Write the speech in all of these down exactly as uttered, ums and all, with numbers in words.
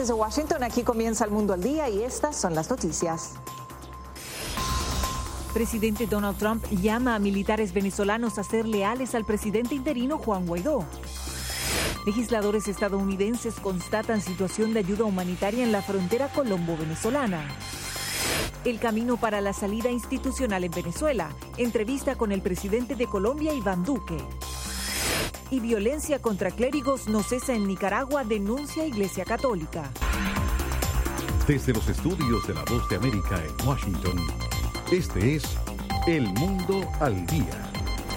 Desde Washington, aquí comienza El Mundo al Día y estas son las noticias. Presidente Donald Trump llama a militares venezolanos a ser leales al presidente interino Juan Guaidó. Legisladores estadounidenses constatan situación de ayuda humanitaria en la frontera colombo-venezolana. El camino para la salida institucional en Venezuela. Entrevista con el presidente de Colombia, Iván Duque. Y violencia contra clérigos no cesa en Nicaragua, denuncia Iglesia Católica. Desde los estudios de La Voz de América en Washington, este es El Mundo al Día.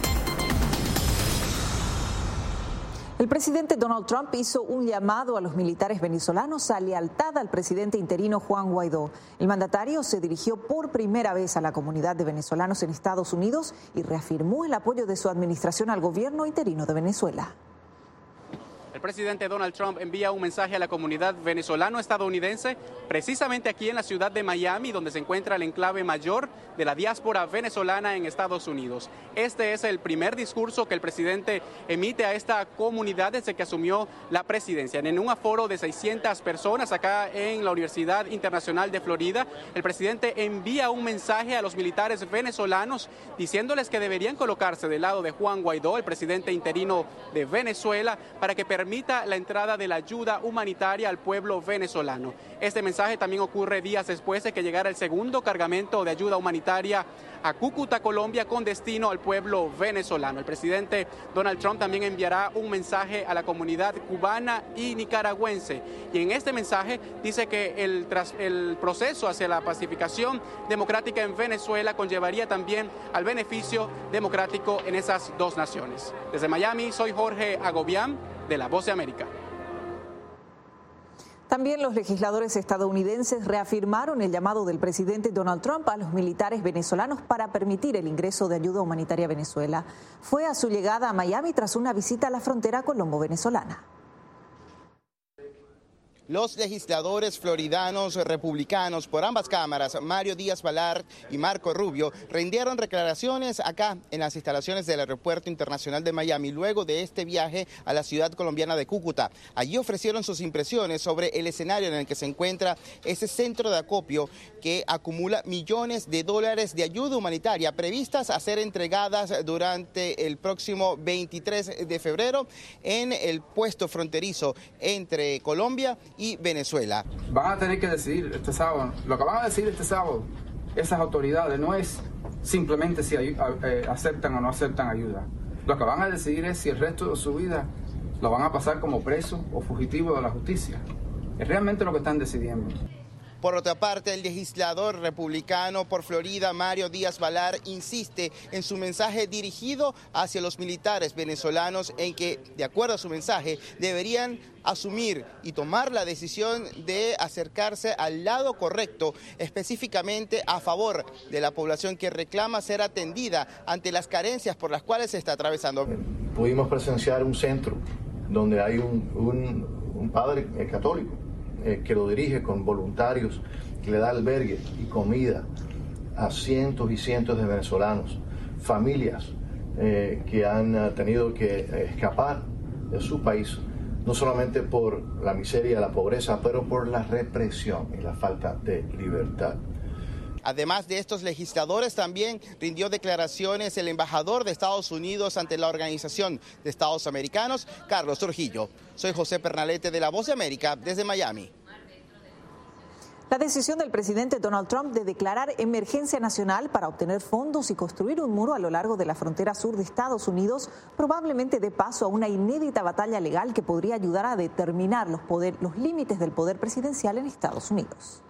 El presidente Donald Trump hizo un llamado a los militares venezolanos a lealtad al presidente interino Juan Guaidó. El mandatario se dirigió por primera vez a la comunidad de venezolanos en Estados Unidos y reafirmó el apoyo de su administración al gobierno interino de Venezuela. El presidente Donald Trump envía un mensaje a la comunidad venezolano-estadounidense precisamente aquí en la ciudad de Miami, donde se encuentra el enclave mayor de la diáspora venezolana en Estados Unidos. Este es el primer discurso que el presidente emite a esta comunidad desde que asumió la presidencia. En un aforo de seiscientas personas acá en la Universidad Internacional de Florida, el presidente envía un mensaje a los militares venezolanos diciéndoles que deberían colocarse del lado de Juan Guaidó, el presidente interino de Venezuela, para que permita la entrada de la ayuda humanitaria al pueblo venezolano. Este mensaje también ocurre días después de que llegara el segundo cargamento de ayuda humanitaria a Cúcuta, Colombia, con destino al pueblo venezolano. El presidente Donald Trump también enviará un mensaje a la comunidad cubana y nicaragüense. Y en este mensaje dice que el, tras, el proceso hacia la pacificación democrática en Venezuela conllevaría también al beneficio democrático en esas dos naciones. Desde Miami, soy Jorge Agobián, de La Voz de América. También los legisladores estadounidenses reafirmaron el llamado del presidente Donald Trump a los militares venezolanos para permitir el ingreso de ayuda humanitaria a Venezuela. Fue a su llegada a Miami tras una visita a la frontera colombo-venezolana. Los legisladores floridanos republicanos por ambas cámaras, Mario Díaz-Balart y Marco Rubio, rindieron declaraciones acá en las instalaciones del Aeropuerto Internacional de Miami luego de este viaje a la ciudad colombiana de Cúcuta. Allí ofrecieron sus impresiones sobre el escenario en el que se encuentra ese centro de acopio que acumula millones de dólares de ayuda humanitaria previstas a ser entregadas durante el próximo veintitrés de febrero en el puesto fronterizo entre Colombia y Venezuela. Van a tener que decidir este sábado, lo que van a decidir este sábado, esas autoridades no es simplemente si hay, eh, aceptan o no aceptan ayuda. Lo que van a decidir es si el resto de su vida lo van a pasar como preso o fugitivo de la justicia. Es realmente lo que están decidiendo. Por otra parte, el legislador republicano por Florida, Mario Díaz-Balart, insiste en su mensaje dirigido hacia los militares venezolanos en que, de acuerdo a su mensaje, deberían asumir y tomar la decisión de acercarse al lado correcto, específicamente a favor de la población que reclama ser atendida ante las carencias por las cuales se está atravesando. Pudimos presenciar un centro donde hay un, un, un padre católico Eh, que lo dirige con voluntarios, que le da albergue y comida a cientos y cientos de venezolanos, familias eh, que han uh, tenido que eh, escapar de su país, no solamente por la miseria, la pobreza, pero por la represión y la falta de libertad. Además de estos legisladores, también rindió declaraciones el embajador de Estados Unidos ante la Organización de Estados Americanos, Carlos Trujillo. Soy José Pernalete de La Voz de América, desde Miami. La decisión del presidente Donald Trump de declarar emergencia nacional para obtener fondos y construir un muro a lo largo de la frontera sur de Estados Unidos probablemente dé paso a una inédita batalla legal que podría ayudar a determinar los, poder, los límites del poder presidencial en Estados Unidos.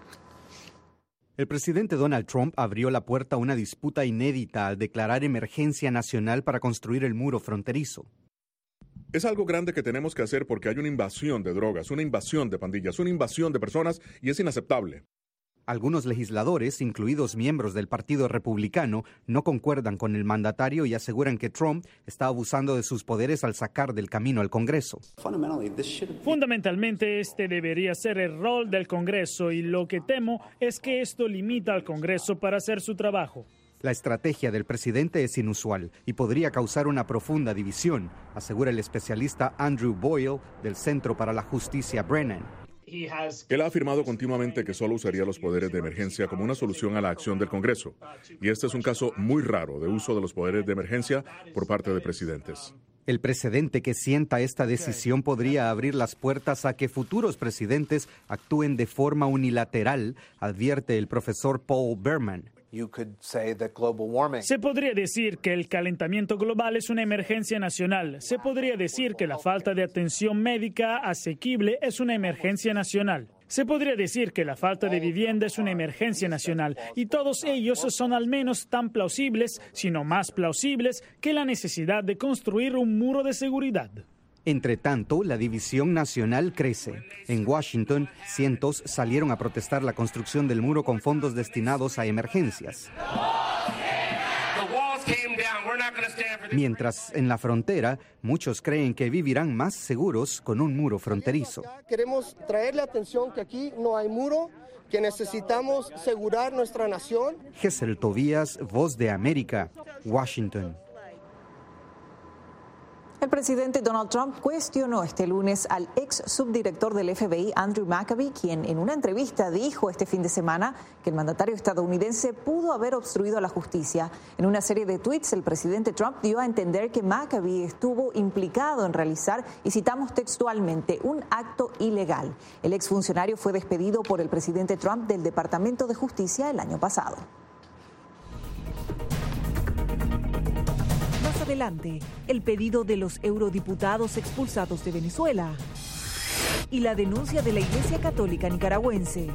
El presidente Donald Trump abrió la puerta a una disputa inédita al declarar emergencia nacional para construir el muro fronterizo. Es algo grande que tenemos que hacer porque hay una invasión de drogas, una invasión de pandillas, una invasión de personas y es inaceptable. Algunos legisladores, incluidos miembros del Partido Republicano, no concuerdan con el mandatario y aseguran que Trump está abusando de sus poderes al sacar del camino al Congreso. Fundamentalmente, este debería ser el rol del Congreso y lo que temo es que esto limita al Congreso para hacer su trabajo. La estrategia del presidente es inusual y podría causar una profunda división, asegura el especialista Andrew Boyle del Centro para la Justicia Brennan. Él ha afirmado continuamente que solo usaría los poderes de emergencia como una solución a la acción del Congreso. Y este es un caso muy raro de uso de los poderes de emergencia por parte de presidentes. El precedente que sienta esta decisión podría abrir las puertas a que futuros presidentes actúen de forma unilateral, advierte el profesor Paul Berman. Se podría decir que el calentamiento global es una emergencia nacional. Se podría decir que la falta de atención médica asequible es una emergencia nacional. Se podría decir que la falta de vivienda es una emergencia nacional. Y todos ellos son al menos tan plausibles, si no más plausibles, que la necesidad de construir un muro de seguridad. Entre tanto, la división nacional crece. En Washington, cientos salieron a protestar la construcción del muro con fondos destinados a emergencias. Mientras en la frontera, muchos creen que vivirán más seguros con un muro fronterizo. Queremos traerle atención que aquí no hay muro, que necesitamos asegurar nuestra nación. Gesell Tobías, Voz de América, Washington. El presidente Donald Trump cuestionó este lunes al ex subdirector del F B I, Andrew McAbee, quien en una entrevista dijo este fin de semana que el mandatario estadounidense pudo haber obstruido a la justicia. En una serie de tweets, el presidente Trump dio a entender que McAbee estuvo implicado en realizar, y citamos textualmente, un acto ilegal. El exfuncionario fue despedido por el presidente Trump del Departamento de Justicia el año pasado. Adelante, el pedido de los eurodiputados expulsados de Venezuela y la denuncia de la Iglesia Católica nicaragüense.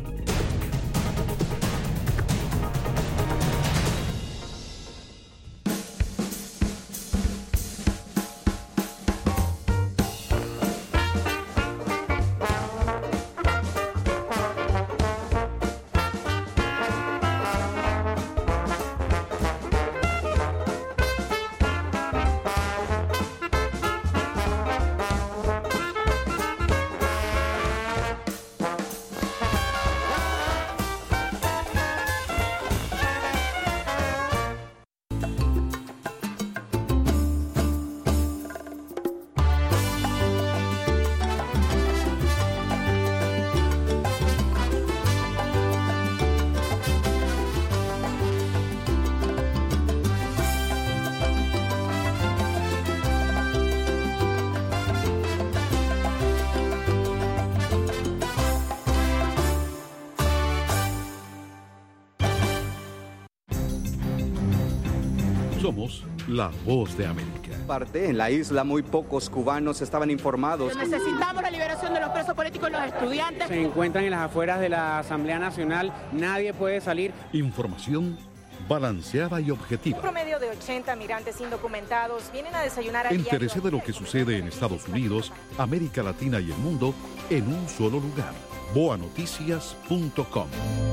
Somos la Voz de América. Parte en la isla, muy pocos cubanos estaban informados. Necesitamos la liberación de los presos políticos y los estudiantes. Se encuentran en las afueras de la Asamblea Nacional, nadie puede salir. Información balanceada y objetiva. Un promedio de ochenta migrantes indocumentados vienen a desayunar a Entérese de lo que sucede en Estados Unidos, América Latina y el mundo en un solo lugar. boa noticias punto com.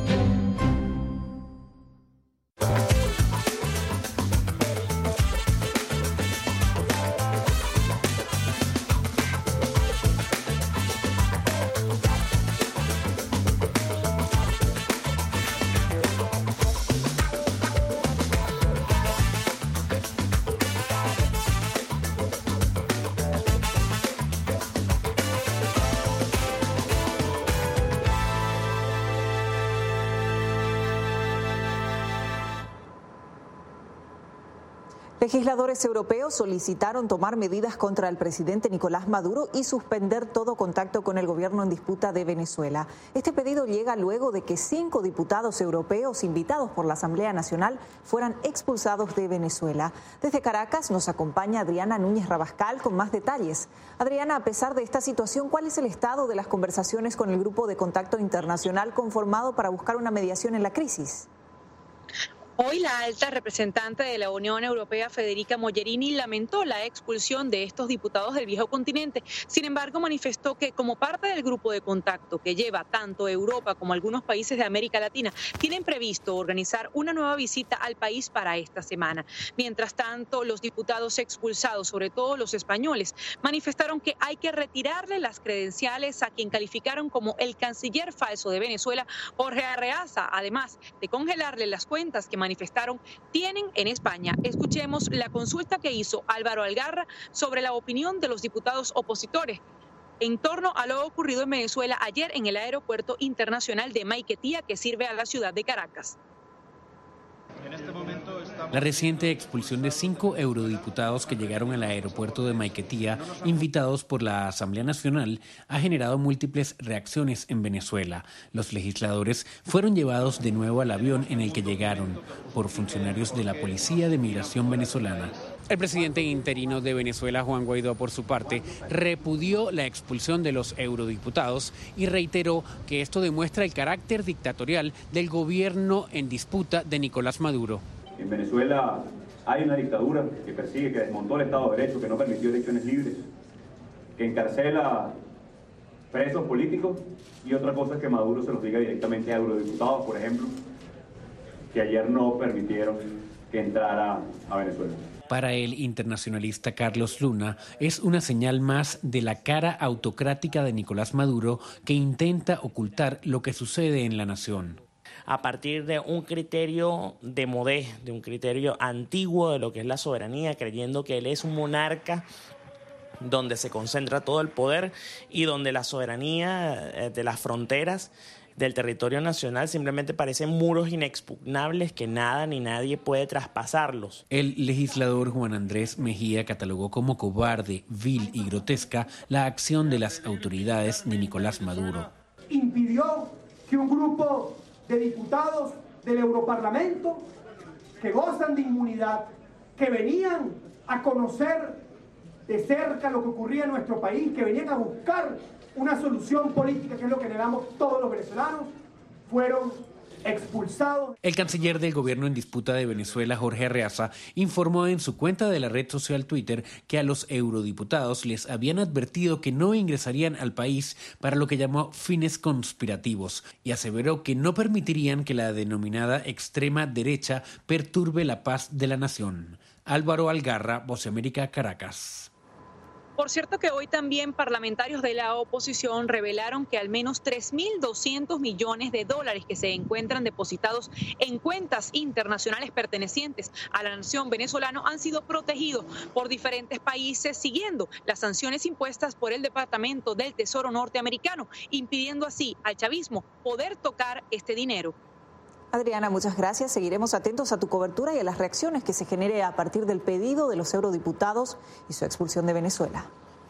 Legisladores europeos solicitaron tomar medidas contra el presidente Nicolás Maduro y suspender todo contacto con el gobierno en disputa de Venezuela. Este pedido llega luego de que cinco diputados europeos invitados por la Asamblea Nacional fueran expulsados de Venezuela. Desde Caracas nos acompaña Adriana Núñez Rabascal con más detalles. Adriana, a pesar de esta situación, ¿cuál es el estado de las conversaciones con el Grupo de Contacto Internacional conformado para buscar una mediación en la crisis? Hoy la alta representante de la Unión Europea, Federica Mogherini, lamentó la expulsión de estos diputados del viejo continente. Sin embargo, manifestó que como parte del grupo de contacto que lleva tanto Europa como algunos países de América Latina, tienen previsto organizar una nueva visita al país para esta semana. Mientras tanto, los diputados expulsados, sobre todo los españoles, manifestaron que hay que retirarle las credenciales a quien calificaron como el canciller falso de Venezuela, Jorge Arreaza, además de congelarle las cuentas que manifestaron tienen en España. Escuchemos la consulta que hizo Álvaro Algarra sobre la opinión de los diputados opositores en torno a lo ocurrido en Venezuela ayer en el Aeropuerto Internacional de Maiquetía, que sirve a la ciudad de Caracas. La reciente expulsión de cinco eurodiputados que llegaron al aeropuerto de Maiquetía, invitados por la Asamblea Nacional, ha generado múltiples reacciones en Venezuela. Los legisladores fueron llevados de nuevo al avión en el que llegaron por funcionarios de la Policía de Migración venezolana. El presidente interino de Venezuela, Juan Guaidó, por su parte, repudió la expulsión de los eurodiputados y reiteró que esto demuestra el carácter dictatorial del gobierno en disputa de Nicolás Maduro. En Venezuela hay una dictadura que persigue, que desmontó el Estado de Derecho, que no permitió elecciones libres, que encarcela presos políticos, y otra cosa es que Maduro se los diga directamente a eurodiputados, por ejemplo, que ayer no permitieron que entrara a Venezuela. Para el internacionalista Carlos Luna, es una señal más de la cara autocrática de Nicolás Maduro, que intenta ocultar lo que sucede en la nación. A partir de un criterio de modé, de un criterio antiguo de lo que es la soberanía, creyendo que él es un monarca donde se concentra todo el poder y donde la soberanía de las fronteras del territorio nacional simplemente parecen muros inexpugnables que nada ni nadie puede traspasarlos. El legislador Juan Andrés Mejía catalogó como cobarde, vil y grotesca la acción de las autoridades de Nicolás Maduro. Impidió que un grupo de diputados del Europarlamento que gozan de inmunidad, que venían a conocer de cerca lo que ocurría en nuestro país, que venían a buscar una solución política, que es lo que negamos todos los venezolanos, fueron expulsados. El canciller del gobierno en disputa de Venezuela, Jorge Arreaza, informó en su cuenta de la red social Twitter que a los eurodiputados les habían advertido que no ingresarían al país para lo que llamó fines conspirativos, y aseveró que no permitirían que la denominada extrema derecha perturbe la paz de la nación. Álvaro Algarra, Voz de América, Caracas. Por cierto que hoy también parlamentarios de la oposición revelaron que al menos tres mil doscientos millones de dólares que se encuentran depositados en cuentas internacionales pertenecientes a la nación venezolana han sido protegidos por diferentes países siguiendo las sanciones impuestas por el Departamento del Tesoro norteamericano, impidiendo así al chavismo poder tocar este dinero. Adriana, muchas gracias. Seguiremos atentos a tu cobertura y a las reacciones que se genere a partir del pedido de los eurodiputados y su expulsión de Venezuela.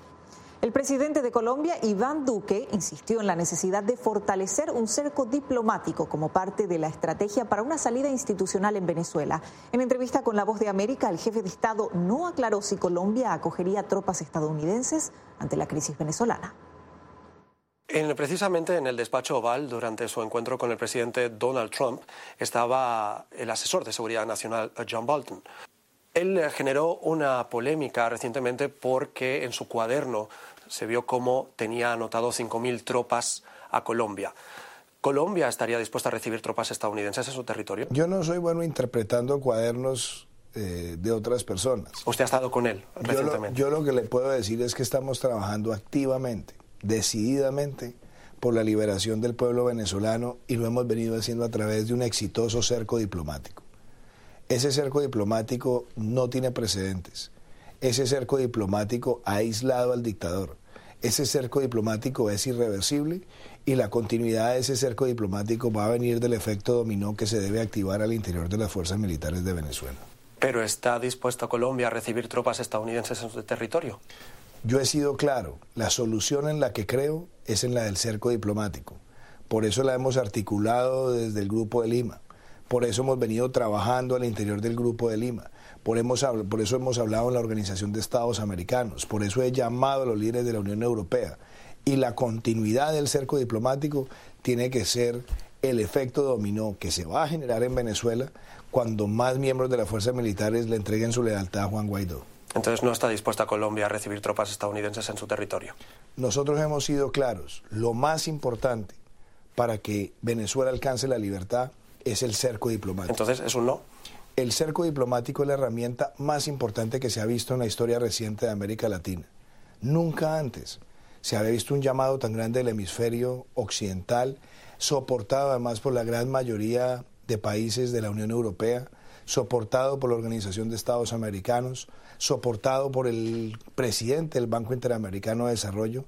El presidente de Colombia, Iván Duque, insistió en la necesidad de fortalecer un cerco diplomático como parte de la estrategia para una salida institucional en Venezuela. En entrevista con La Voz de América, el jefe de Estado no aclaró si Colombia acogería tropas estadounidenses ante la crisis venezolana. En, precisamente en el despacho Oval, durante su encuentro con el presidente Donald Trump, estaba el asesor de seguridad nacional, John Bolton. Él generó una polémica recientemente porque en su cuaderno se vio cómo tenía anotado cinco mil tropas a Colombia. ¿Colombia estaría dispuesta a recibir tropas estadounidenses en su territorio? Yo no soy bueno interpretando cuadernos eh, de otras personas. ¿Usted ha estado con él recientemente? Yo lo, yo lo que le puedo decir es que estamos trabajando activamente, decididamente, por la liberación del pueblo venezolano, y lo hemos venido haciendo a través de un exitoso cerco diplomático. Ese cerco diplomático no tiene precedentes. Ese cerco diplomático ha aislado al dictador. Ese cerco diplomático es irreversible, y la continuidad de ese cerco diplomático va a venir del efecto dominó que se debe activar al interior de las fuerzas militares de Venezuela. ¿Pero está dispuesta Colombia a recibir tropas estadounidenses en su territorio? Yo he sido claro, la solución en la que creo es en la del cerco diplomático. Por eso la hemos articulado desde el Grupo de Lima. Por eso hemos venido trabajando al interior del Grupo de Lima. Por, hemos, por eso hemos hablado en la Organización de Estados Americanos. Por eso he llamado a los líderes de la Unión Europea. Y la continuidad del cerco diplomático tiene que ser el efecto dominó que se va a generar en Venezuela cuando más miembros de las fuerzas militares le entreguen su lealtad a Juan Guaidó. Entonces no está dispuesta Colombia a recibir tropas estadounidenses en su territorio. Nosotros hemos sido claros. Lo más importante para que Venezuela alcance la libertad es el cerco diplomático. Entonces, ¿es un no? El cerco diplomático es la herramienta más importante que se ha visto en la historia reciente de América Latina. Nunca antes se había visto un llamado tan grande del hemisferio occidental, soportado además por la gran mayoría de países de la Unión Europea, soportado por la Organización de Estados Americanos, soportado por el presidente del Banco Interamericano de Desarrollo,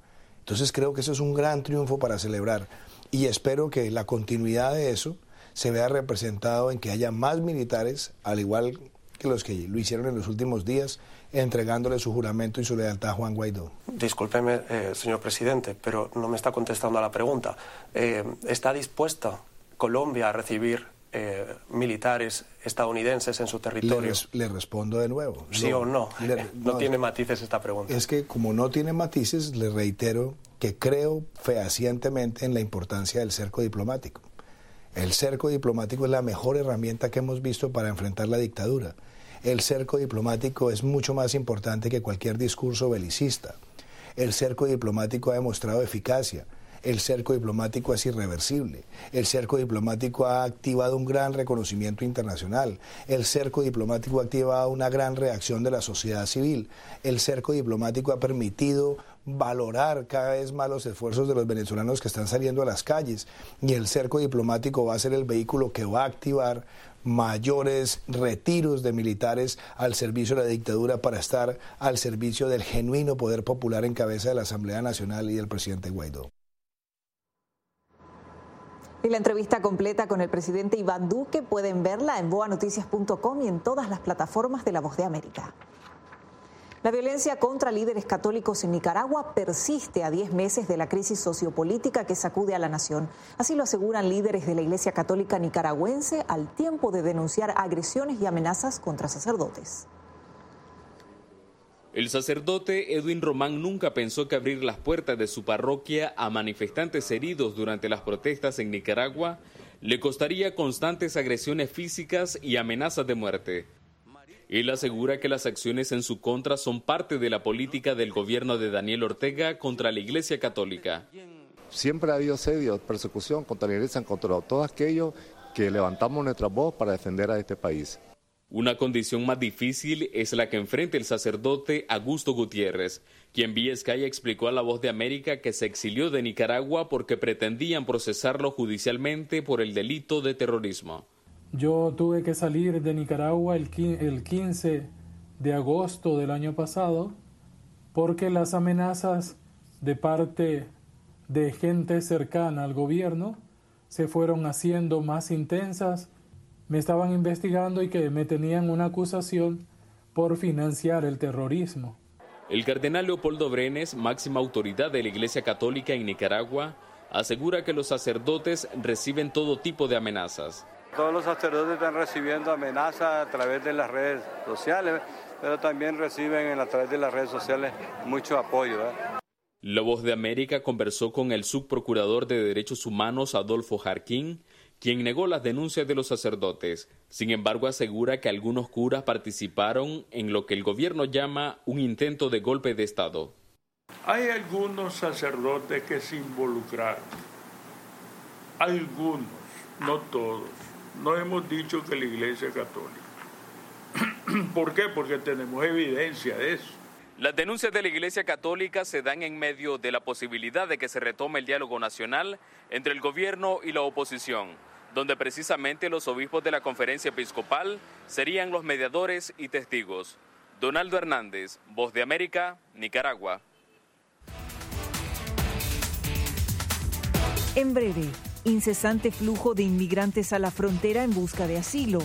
Entonces creo que eso es un gran triunfo para celebrar y espero que la continuidad de eso se vea representado en que haya más militares, al igual que los que lo hicieron en los últimos días, entregándole su juramento y su lealtad a Juan Guaidó. Discúlpeme, eh, señor presidente, pero no me está contestando a la pregunta. Eh, ¿Está dispuesta Colombia a recibir eh, militares estadounidenses en su territorio? Le, res, le respondo de nuevo. ¿Sí no, o no? Le, no? No tiene matices esta pregunta. Es que como no tiene matices, le reitero que creo fehacientemente en la importancia del cerco diplomático. El cerco diplomático es la mejor herramienta que hemos visto para enfrentar la dictadura. El cerco diplomático es mucho más importante que cualquier discurso belicista. El cerco diplomático ha demostrado eficacia. El cerco diplomático es irreversible. El cerco diplomático ha activado un gran reconocimiento internacional. El cerco diplomático ha activado una gran reacción de la sociedad civil. El cerco diplomático ha permitido valorar cada vez más los esfuerzos de los venezolanos que están saliendo a las calles. Y el cerco diplomático va a ser el vehículo que va a activar mayores retiros de militares al servicio de la dictadura para estar al servicio del genuino poder popular en cabeza de la Asamblea Nacional y del presidente Guaidó. Y la entrevista completa con el presidente Iván Duque pueden verla en boa noticias punto com y en todas las plataformas de La Voz de América. La violencia contra líderes católicos en Nicaragua persiste a diez meses de la crisis sociopolítica que sacude a la nación. Así lo aseguran líderes de la Iglesia Católica nicaragüense al tiempo de denunciar agresiones y amenazas contra sacerdotes. El sacerdote Edwin Román nunca pensó que abrir las puertas de su parroquia a manifestantes heridos durante las protestas en Nicaragua le costaría constantes agresiones físicas y amenazas de muerte. Él asegura que las acciones en su contra son parte de la política del gobierno de Daniel Ortega contra la Iglesia Católica. Siempre ha habido asedio, persecución contra la Iglesia, contra todos aquellos que levantamos nuestra voz para defender a este país. Una condición más difícil es la que enfrenta el sacerdote Augusto Gutiérrez, quien vía Sky explicó a La Voz de América que se exilió de Nicaragua porque pretendían procesarlo judicialmente por el delito de terrorismo. Yo tuve que salir de Nicaragua el quince de agosto del año pasado porque las amenazas de parte de gente cercana al gobierno se fueron haciendo más intensas. Me estaban investigando y que me tenían una acusación por financiar el terrorismo. El cardenal Leopoldo Brenes, máxima autoridad de la Iglesia Católica en Nicaragua, asegura que los sacerdotes reciben todo tipo de amenazas. Todos los sacerdotes están recibiendo amenazas a través de las redes sociales, pero también reciben a través de las redes sociales mucho apoyo, ¿eh? La Voz de América conversó con el subprocurador de Derechos Humanos, Adolfo Jarquín, quien negó las denuncias de los sacerdotes. Sin embargo, asegura que algunos curas participaron en lo que el gobierno llama un intento de golpe de Estado. Hay algunos sacerdotes que se involucraron. Algunos, no todos. No hemos dicho que la Iglesia Católica. ¿Por qué? Porque tenemos evidencia de eso. Las denuncias de la Iglesia Católica se dan en medio de la posibilidad de que se retome el diálogo nacional entre el gobierno y la oposición, donde precisamente los obispos de la Conferencia Episcopal serían los mediadores y testigos. Donaldo Hernández, Voz de América, Nicaragua. En breve, incesante flujo de inmigrantes a la frontera en busca de asilo.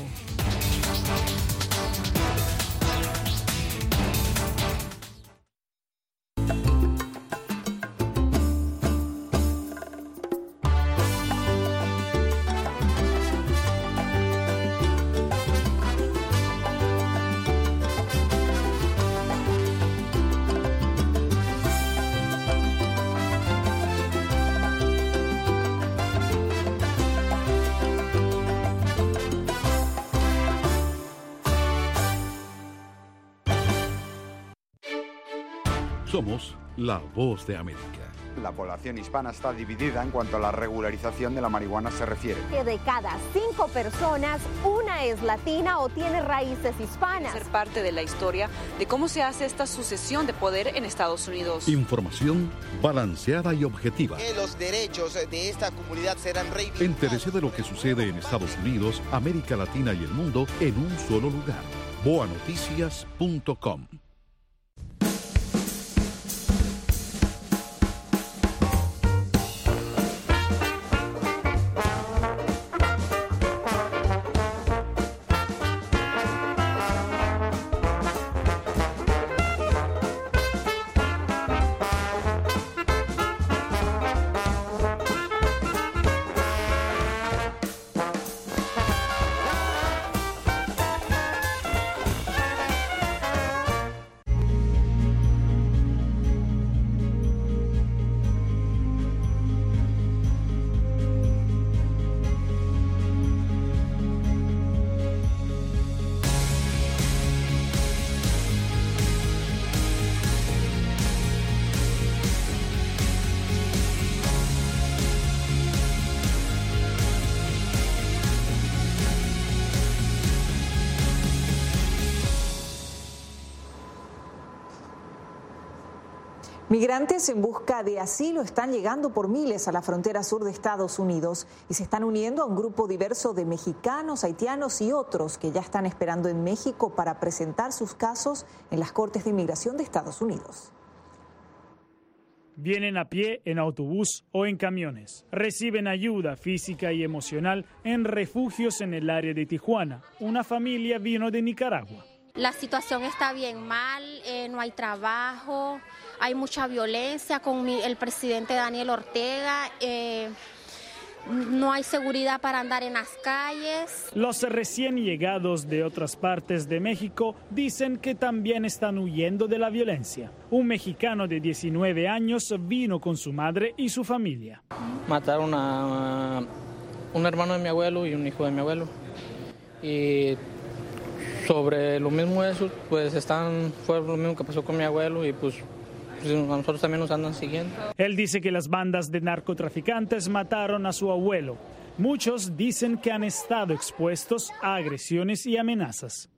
Somos La Voz de América. La población hispana está dividida en cuanto a la regularización de la marihuana se refiere. Que de cada cinco personas, una es latina o tiene raíces hispanas. Ser parte de la historia de cómo se hace esta sucesión de poder en Estados Unidos. Información balanceada y objetiva. Que los derechos de esta comunidad serán reivindicados. Entérese de lo que sucede en Estados Unidos, América Latina y el mundo en un solo lugar. boa noticias punto com. Migrantes en busca de asilo están llegando por miles a la frontera sur de Estados Unidos y se están uniendo a un grupo diverso de mexicanos, haitianos y otros que ya están esperando en México para presentar sus casos en las Cortes de Inmigración de Estados Unidos. Vienen a pie, en autobús o en camiones. Reciben ayuda física y emocional en refugios en el área de Tijuana. Una familia vino de Nicaragua. La situación está bien mal, eh, no hay trabajo, hay mucha violencia con mi, el presidente Daniel Ortega, eh, no hay seguridad para andar en las calles. Los recién llegados de otras partes de México dicen que también están huyendo de la violencia. Un mexicano de diecinueve años vino con su madre y su familia. Mataron a un hermano de mi abuelo y un hijo de mi abuelo. Y sobre lo mismo eso, pues están, fue lo mismo que pasó con mi abuelo y pues, pues a nosotros también nos andan siguiendo. Él dice que las bandas de narcotraficantes mataron a su abuelo. Muchos dicen que han estado expuestos a agresiones y amenazas.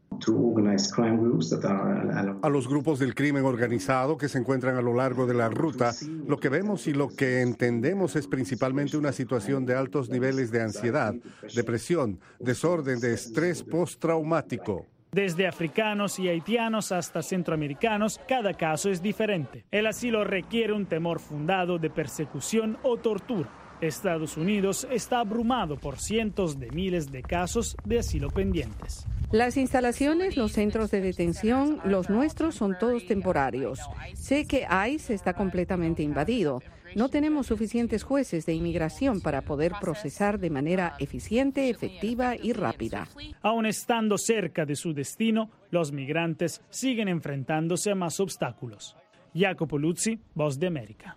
A los grupos del crimen organizado que se encuentran a lo largo de la ruta, lo que vemos y lo que entendemos es principalmente una situación de altos niveles de ansiedad, depresión, desorden de estrés postraumático. Desde africanos y haitianos hasta centroamericanos, cada caso es diferente. El asilo requiere un temor fundado de persecución o tortura. Estados Unidos está abrumado por cientos de miles de casos de asilo pendientes. Las instalaciones, los centros de detención, los nuestros son todos temporarios. Sé que ICE está completamente invadido. No tenemos suficientes jueces de inmigración para poder procesar de manera eficiente, efectiva y rápida. Aun estando cerca de su destino, los migrantes siguen enfrentándose a más obstáculos. Jacopo Luzzi, Voz de América.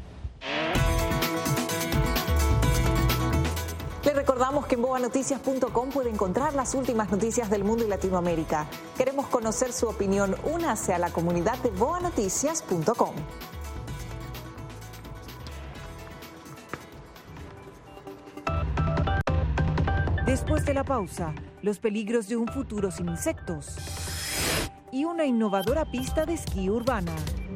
Les recordamos que en boa noticias punto com puede encontrar las últimas noticias del mundo y Latinoamérica. Queremos conocer su opinión. Únase a la comunidad de boa noticias punto com. Después de la pausa, los peligros de un futuro sin insectos y una innovadora pista de esquí urbana.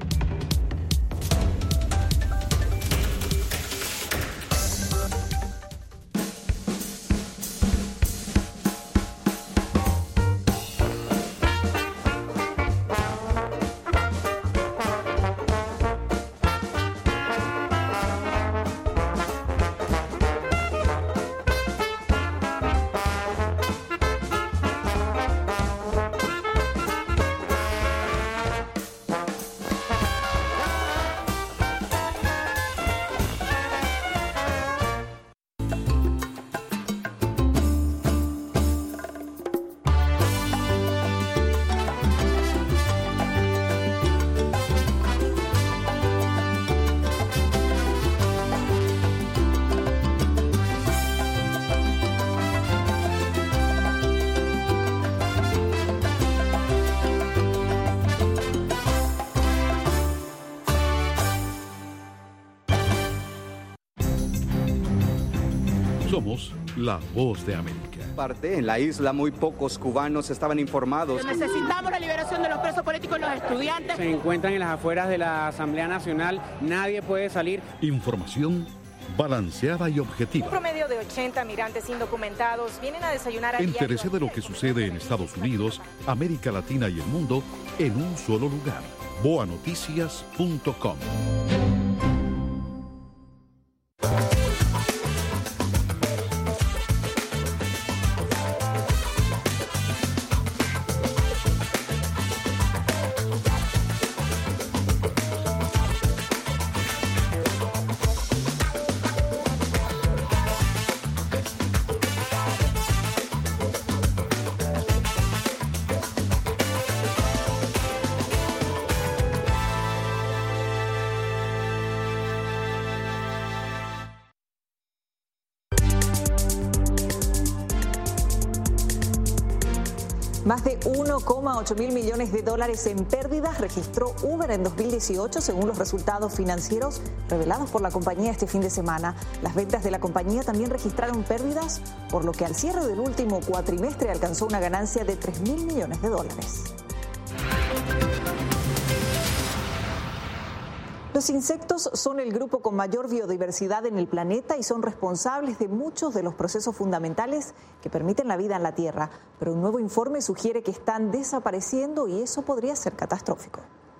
Somos la Voz de América. Parte en la isla muy pocos cubanos estaban informados. Necesitamos la liberación de los presos políticos y los estudiantes. Se encuentran en las afueras de la Asamblea Nacional, nadie puede salir. Información balanceada y objetiva. Un promedio de ochenta migrantes indocumentados vienen a desayunar a diario. Entérese de lo que sucede en Estados Unidos, América Latina y el mundo en un solo lugar. boa noticias punto com. Más de uno coma ocho mil millones de dólares en pérdidas registró Uber en dos mil dieciocho, según los resultados financieros revelados por la compañía este fin de semana. Las ventas de la compañía también registraron pérdidas, por lo que al cierre del último cuatrimestre alcanzó una ganancia de tres mil millones de dólares. Los insectos son el grupo con mayor biodiversidad en el planeta y son responsables de muchos de los procesos fundamentales que permiten la vida en la Tierra. Pero un nuevo informe sugiere que están desapareciendo y eso podría ser catastrófico.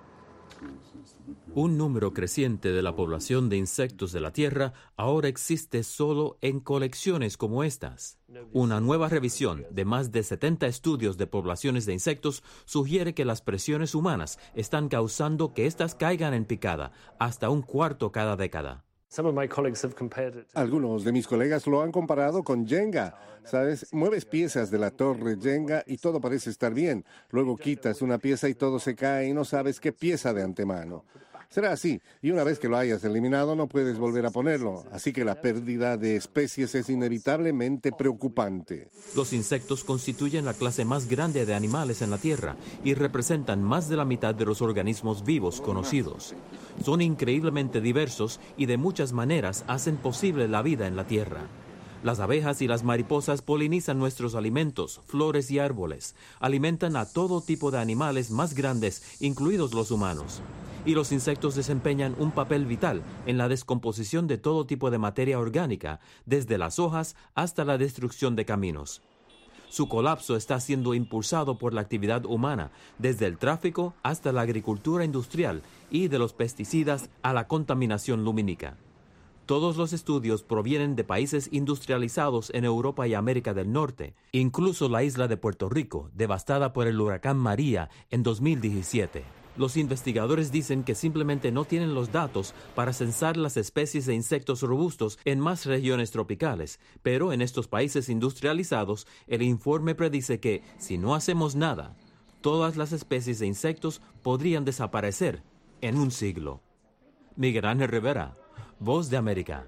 Un número creciente de la población de insectos de la Tierra ahora existe solo en colecciones como estas. Una nueva revisión de más de setenta estudios de poblaciones de insectos sugiere que las presiones humanas están causando que éstas caigan en picada, hasta un cuarto cada década. Algunos de mis colegas lo han comparado con Jenga. ¿Sabes? Mueves piezas de la torre Jenga y todo parece estar bien. Luego quitas una pieza y todo se cae y no sabes qué pieza de antemano. Será así, y una vez que lo hayas eliminado no puedes volver a ponerlo, así que la pérdida de especies es inevitablemente preocupante. Los insectos constituyen la clase más grande de animales en la Tierra y representan más de la mitad de los organismos vivos conocidos. Son increíblemente diversos y de muchas maneras hacen posible la vida en la Tierra. Las abejas y las mariposas polinizan nuestros alimentos, flores y árboles. Alimentan a todo tipo de animales más grandes, incluidos los humanos. Y los insectos desempeñan un papel vital en la descomposición de todo tipo de materia orgánica, desde las hojas hasta la destrucción de caminos. Su colapso está siendo impulsado por la actividad humana, desde el tráfico hasta la agricultura industrial y de los pesticidas a la contaminación lumínica. Todos los estudios provienen de países industrializados en Europa y América del Norte, incluso la isla de Puerto Rico, devastada por el huracán María en dos mil diecisiete. Los investigadores dicen que simplemente no tienen los datos para censar las especies de insectos robustos en más regiones tropicales, pero en estos países industrializados, el informe predice que, si no hacemos nada, todas las especies de insectos podrían desaparecer en un siglo. Miguel Ángel Rivera, Voz de América.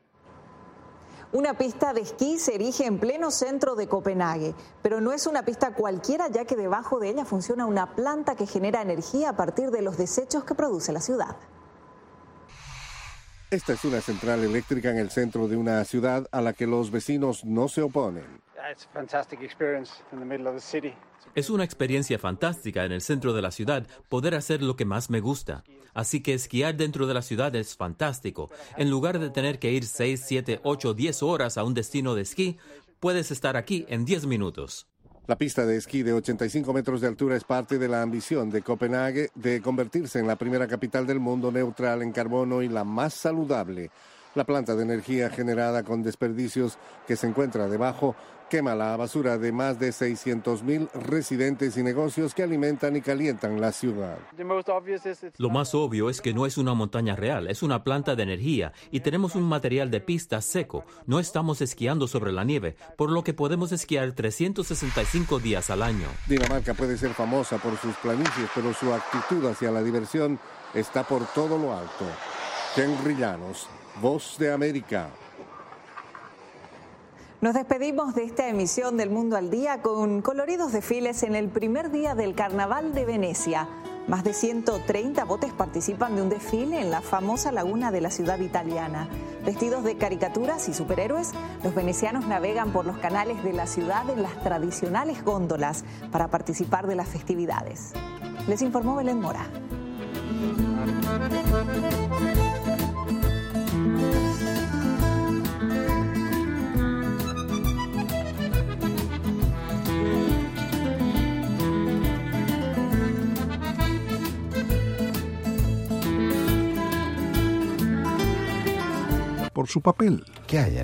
Una pista de esquí se erige en pleno centro de Copenhague, pero no es una pista cualquiera, ya que debajo de ella funciona una planta que genera energía a partir de los desechos que produce la ciudad. Esta es una central eléctrica en el centro de una ciudad a la que los vecinos no se oponen. Es una experiencia fantástica en el centro de la ciudad poder hacer lo que más me gusta. Así que esquiar dentro de la ciudad es fantástico. En lugar de tener que ir seis, siete, ocho, diez horas a un destino de esquí, puedes estar aquí en diez minutos. La pista de esquí de ochenta y cinco metros de altura es parte de la ambición de Copenhague de convertirse en la primera capital del mundo neutral en carbono y la más saludable. La planta de energía generada con desperdicios que se encuentra debajo quema la basura de más de seiscientos mil residentes y negocios que alimentan y calientan la ciudad. Lo más obvio es que no es una montaña real, es una planta de energía y tenemos un material de pista seco. No estamos esquiando sobre la nieve, por lo que podemos esquiar trescientos sesenta y cinco días al año. Dinamarca puede ser famosa por sus planicies, pero su actitud hacia la diversión está por todo lo alto. Henry Llanos, Voz de América. Nos despedimos de esta emisión del Mundo al Día con coloridos desfiles en el primer día del Carnaval de Venecia. Más de ciento treinta botes participan de un desfile en la famosa laguna de la ciudad italiana. Vestidos de caricaturas y superhéroes, los venecianos navegan por los canales de la ciudad en las tradicionales góndolas para participar de las festividades. Les informó Belén Mora. Por su papel. ¿Qué hay